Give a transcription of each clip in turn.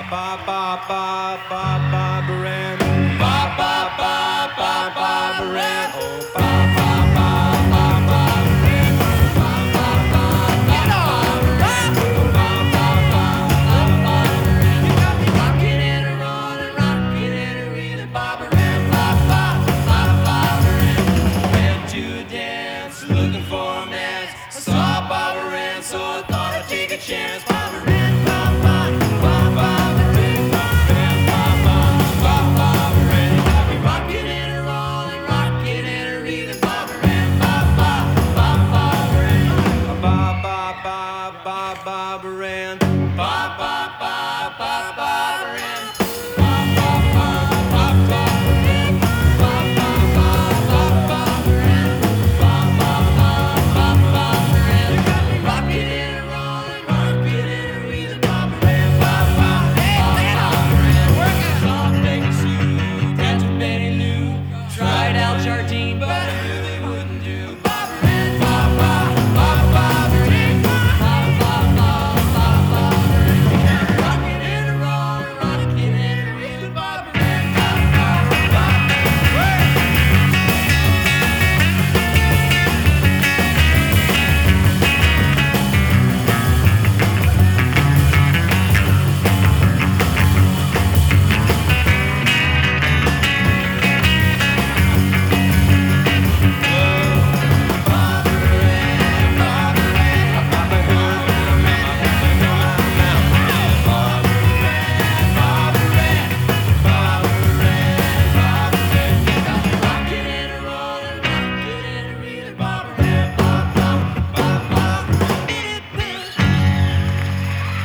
ba ba ba ba Barbara Ann. Ba ba ba ba Barbara Ann. Oh ba ba ba ba Barbara Ann. Ba ba ba ba Barbara Ann. Ba ba ba ba Barbara Ann. You got me rocking and a rolling, rocking and a reeling, Barbara Ann. Ba ba ba Barbara Ann. Went to a dance, looking for a man. I saw Barbara Ann, so I thought I'd take a chance. Barbara Ann, ba ba ba Barbara Ann. Barbara Ann, ba ba ba Barbara Ann. You got me rocking and a rolling, rocking and a reeling, Barbara Ann. Ba ba ba Barbara Ann. Ba ba ba ba Barbara Ann. Ba ba ba ba Barbara Ann. Ba ba ba ba Barbara Ann. Ba ba ba ba Barbara Ann. Ba ba ba ba Barbara Ann. You got me rocking and a rolling, rocking and a reeling, Barbara Ann. Ba ba ba Barbara Ann. Saw Peggy Sue, danced with Betty Lou, tried out Jardine, but I knew they wouldn't do. Barbara Ann, ba ba ba Barbara Ann. Ba ba ba ba Barbara Ann. You got me rocking and a rolling, rocking and a reeling, Barbara Ann. Ba ba ba.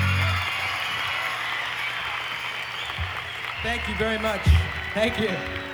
Thank you very much. Thank you.